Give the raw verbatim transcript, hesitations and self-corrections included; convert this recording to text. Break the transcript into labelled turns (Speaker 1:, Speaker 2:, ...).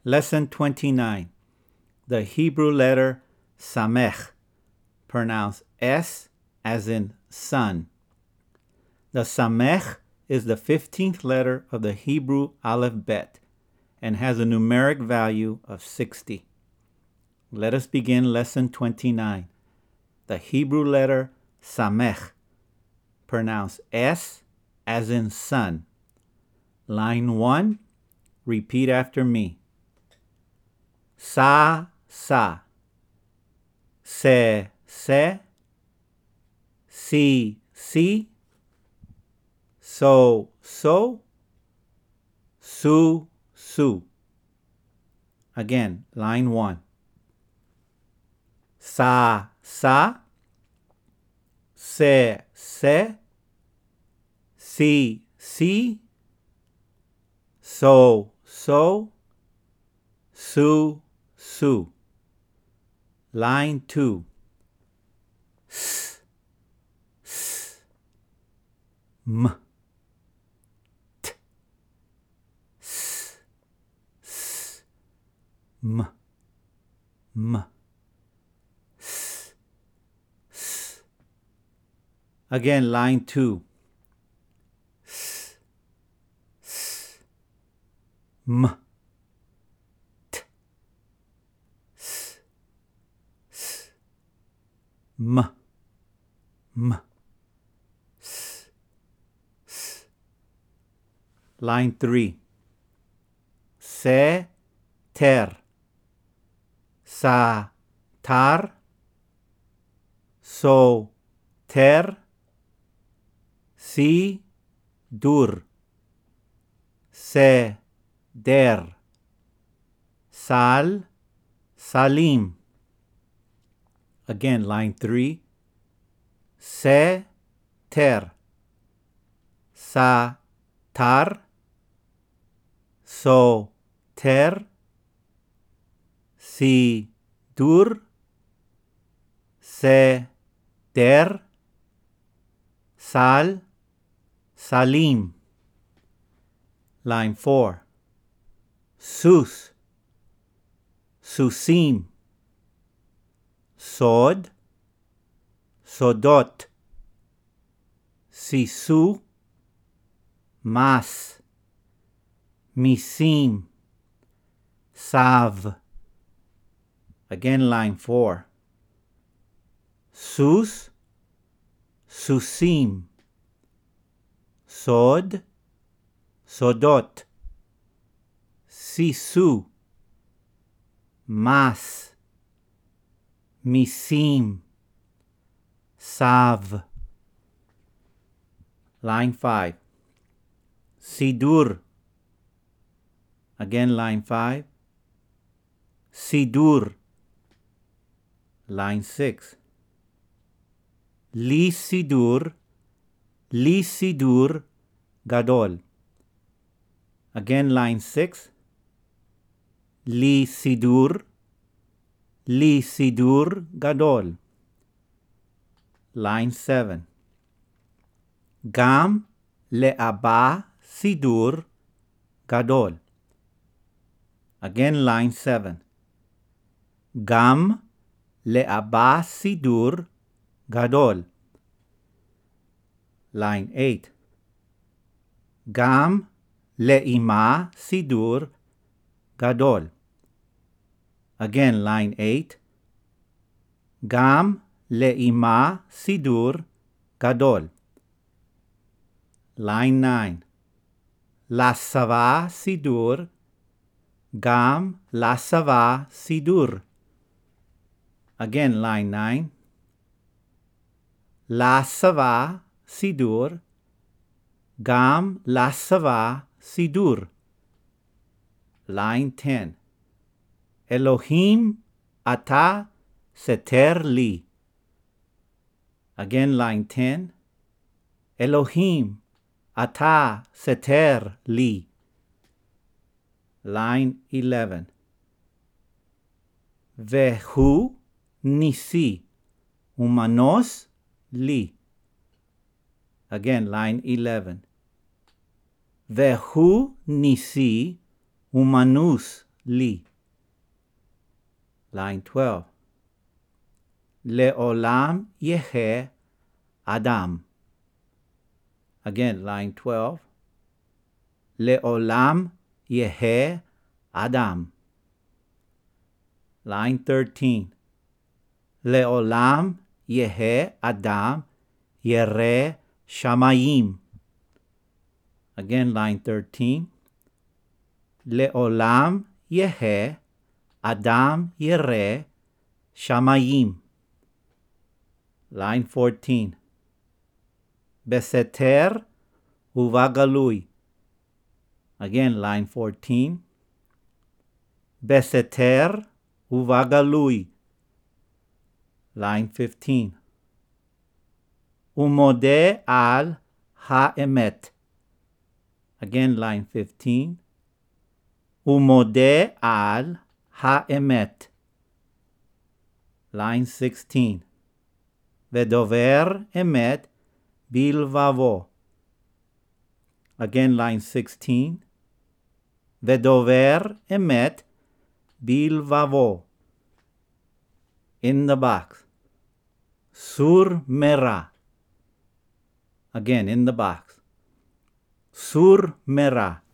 Speaker 1: Lesson twenty-nine. The Hebrew letter Samech, pronounced S as in sun. The Samech is the fifteenth letter of the Hebrew alphabet and has a numeric value of sixty. Let us begin lesson twenty-nine. The Hebrew letter Samech, pronounced S as in sun. Line one, repeat after me. Sa, sa. Se, se. Si, si. So, so. Su, su. Again, line one. Sa, sa. Se, se. Si, si. So, so. Su, su. Line two. S, s. M. T. S, s. M. M. S, s. Again, line two. S, s. M. M, m, s, s. Line three. Se, ter. Sa, tar. So, ter. Si, dur. Se, der. Sal, salim. Again, line three. Se, ter. Sa, tar. So, ter. Si, dur. Se, der. Sal, salim. Line four. Sus, susim. Sod, sodot. Sisu, mas. Misim, sav. Again, line four. Sus, susim. Sod, sodot. Sisu, mas. Misim, sav. Line five. Sidur. Again, line five. Sidur. Line six. Li sidur. Li sidur gadol. Again, line six. Li sidur. Li sidur gadol. Line seven. Gam le'aba sidur gadol. Again, line seven. Gam le'aba sidur gadol. Line eight. Gam le'ima sidur gadol. Again, line eight. Gam le'ima sidur gadol. Line nine. Lasava sidur. Gam lasava sidur. Again, line nine. Lasava sidur. Gam lasava sidur. Line ten. Elohim ata seter li. Again, line ten. Elohim ata seter li. Line eleven. Vehu nisi umanos li. Again, line eleven. Vehu nisi umanus li. Line twelve. Le'olam yehe Adam. Again, line twelve. Le'olam yehe Adam. Line thirteen. Le'olam yehe Adam yere shamayim. Again, line thirteen. Le'olam yehe Adam yere shamayim. Line fourteen. Beseter uvagalui. Again, line fourteen. Beseter uvagalui. Line fifteen. Umode al ha'emet. Again, line fifteen. Umode al ha'emet. Line sixteen. Vedover emet bilvavo. Again, line sixteen. Vedover emet bilvavo. In the box. Sur mera. Again, in the box. Sur mera.